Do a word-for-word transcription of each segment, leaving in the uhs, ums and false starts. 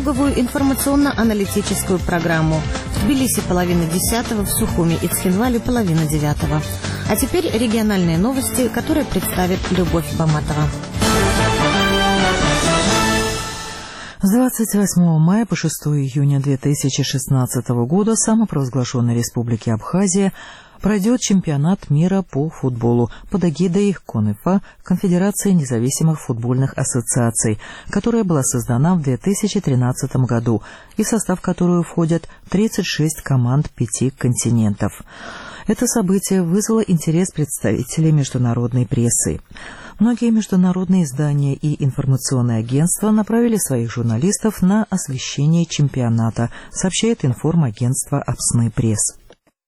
итоговую информационно-аналитическую программу. В Тбилиси половина десятого, в Сухуми и Цхинвале половина девятого. А теперь региональные новости, которые представит Любовь Баматова. С двадцать восьмого мая по шестого июня две тысячи шестнадцатого года в самопровозглашенной Республике Абхазия пройдет чемпионат мира по футболу под эгидой КОНИФА, Конфедерации независимых футбольных ассоциаций, которая была создана в две тысячи тринадцатом году и в состав которой входят тридцать шесть команд пяти континентов. Это событие вызвало интерес представителей международной прессы. Многие международные издания и информационные агентства направили своих журналистов на освещение чемпионата, сообщает информагентство «Апсны Пресс».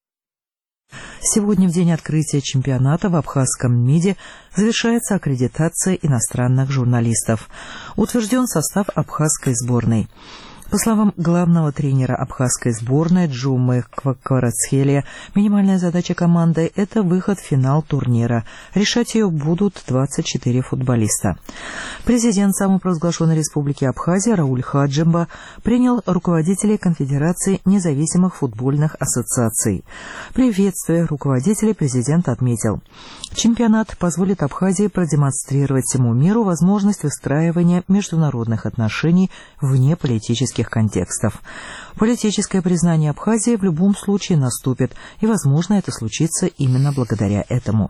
Сегодня, в день открытия чемпионата, в абхазском МИДе завершается аккредитация иностранных журналистов. Утвержден состав абхазской сборной. По словам главного тренера абхазской сборной Джумы Кварацхелия, минимальная задача команды – это выход в финал турнира. Решать ее будут двадцать четыре футболиста. Президент самопровозглашенной Республики Абхазия Рауль Хаджимба принял руководителей Конфедерации независимых футбольных ассоциаций. Приветствуя руководителей, президент отметил: чемпионат позволит Абхазии продемонстрировать всему миру возможность выстраивания международных отношений вне политических контекстов. Политическое признание Абхазии в любом случае наступит, и, возможно, это случится именно благодаря этому.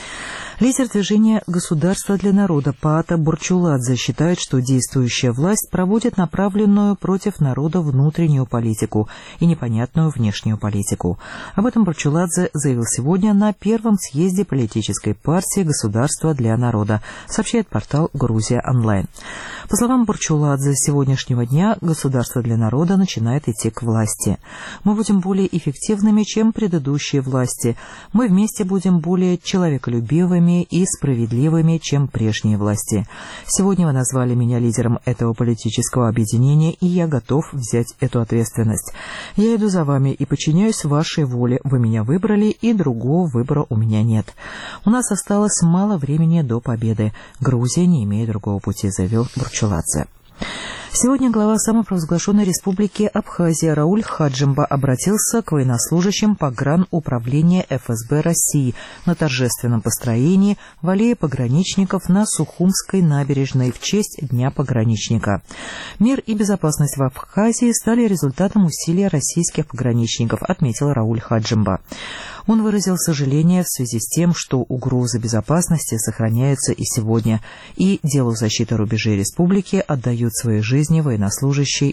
Лидер движения «Государство для народа» Паата Борчуладзе считает, что действующая власть проводит направленную против народа внутреннюю политику и непонятную внешнюю политику. Об этом Борчуладзе заявил сегодня на первом съезде политической партии «Государство для народа», сообщает портал «Грузия онлайн». По словам Борчуладзе, с сегодняшнего дня «Государство для народа» начинает идти к власти. Мы будем более эффективными, чем предыдущие власти. Мы вместе будем более человеколюбивыми и справедливыми, чем прежние власти. Сегодня вы назвали меня лидером этого политического объединения, и я готов взять эту ответственность. Я иду за вами и подчиняюсь вашей воле. Вы меня выбрали, и другого выбора у меня нет. У нас осталось мало времени до победы. Грузия не имеет другого пути, заявил Борчуладзе. Сегодня глава самопровозглашенной Республики Абхазия Рауль Хаджимба обратился к военнослужащим погрануправления эф эс бэ России на торжественном построении в аллее пограничников на Сухумской набережной в честь Дня пограничника. Мир и безопасность в Абхазии стали результатом усилий российских пограничников, отметил Рауль Хаджимба. Он выразил сожаление в связи с тем, что угрозы безопасности сохраняются и сегодня, и делу защиты рубежей республики отдают свои жизни военнослужащие